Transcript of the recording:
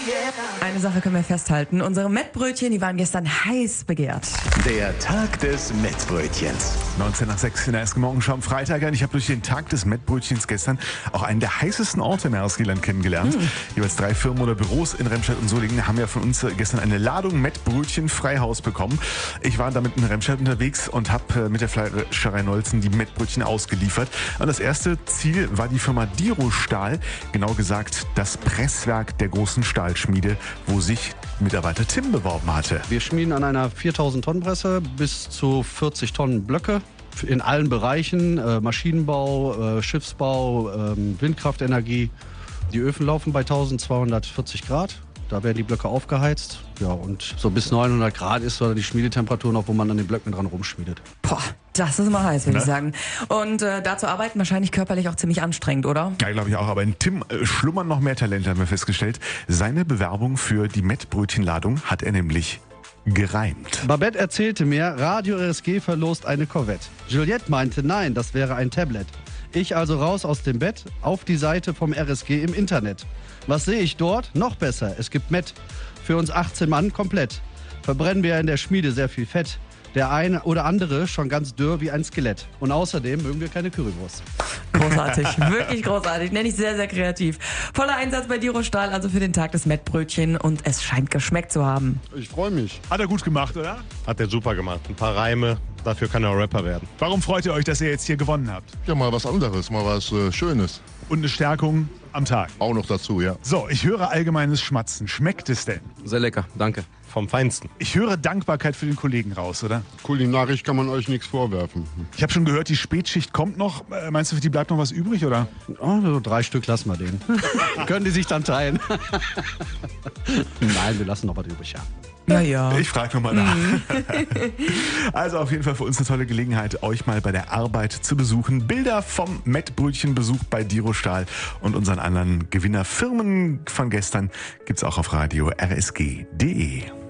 Eine Sache können wir festhalten. Unsere Mettbrötchen, die waren gestern heiß begehrt. Der Tag des Mettbrötchens. 19 nach 6 in der RSG Morgenschau am Freitag. Und ich habe durch den Tag des Mettbrötchens gestern auch einen der heißesten Orte im RSG-Land kennengelernt. Jeweils 3 Firmen oder Büros in Remscheid und Solingen haben ja von uns gestern eine Ladung Mettbrötchen Freihaus bekommen. Ich war damit in Remscheid unterwegs und habe mit der Fleischerei Nolzen die Mettbrötchen ausgeliefert. Und das erste Ziel war die Firma Diro Stahl, genau gesagt das Presswerk der großen Stahlschmiede, wo sich Mitarbeiter Tim beworben hatte. Wir schmieden an einer 4000 Tonnen Presse bis zu 40 Tonnen Blöcke in allen Bereichen, Maschinenbau, Schiffsbau, Windkraftenergie. Die Öfen laufen bei 1240 Grad. Da werden die Blöcke aufgeheizt. Ja, und so bis 900 Grad ist so die Schmiedetemperatur noch, wo man an den Blöcken dran rumschmiedet. Boah, das ist immer heiß, würde ich sagen. Und da zu arbeiten wahrscheinlich körperlich auch ziemlich anstrengend, oder? Ja, glaube ich auch. Aber in Tim schlummern noch mehr Talente, haben wir festgestellt. Seine Bewerbung für die Mettbrötchenladung hat er nämlich gereimt. Babette erzählte mir, Radio RSG verlost eine Corvette. Juliette meinte, nein, das wäre ein Tablet. Ich also raus aus dem Bett, auf die Seite vom RSG im Internet. Was sehe ich dort? Noch besser, es gibt Mett. Für uns 18 Mann komplett. Verbrennen wir in der Schmiede sehr viel Fett. Der eine oder andere schon ganz dürr wie ein Skelett. Und außerdem mögen wir keine Currywurst. Großartig, wirklich großartig. Nenne ich sehr, sehr kreativ. Voller Einsatz bei Diro Stahl, also für den Tag des Mettbrötchen. Und es scheint geschmeckt zu haben. Ich freue mich. Hat er gut gemacht, oder? Hat er super gemacht. Ein paar Reime, dafür kann er auch Rapper werden. Warum freut ihr euch, dass ihr jetzt hier gewonnen habt? Ja, mal was anderes, mal was Schönes. Und eine Stärkung am Tag. Auch noch dazu, ja. So, ich höre allgemeines Schmatzen. Schmeckt es denn? Sehr lecker, danke. Vom Feinsten. Ich höre Dankbarkeit für den Kollegen raus, oder? Kulinarisch kann man euch nichts vorwerfen. Ich habe schon gehört, die Spätschicht kommt noch. Meinst du, für die bleibt noch was übrig, oder? Oh, so 3 Stück lassen wir denen. Können die sich dann teilen? Nein, wir lassen noch was übrig, ja. Ja, ja. Ich frage nochmal nach. Also auf jeden Fall für uns eine tolle Gelegenheit, euch mal bei der Arbeit zu besuchen. Bilder vom Mettbrötchenbesuch bei Diro Stahl und unseren anderen Gewinnerfirmen von gestern gibt's auch auf radio rsg.de.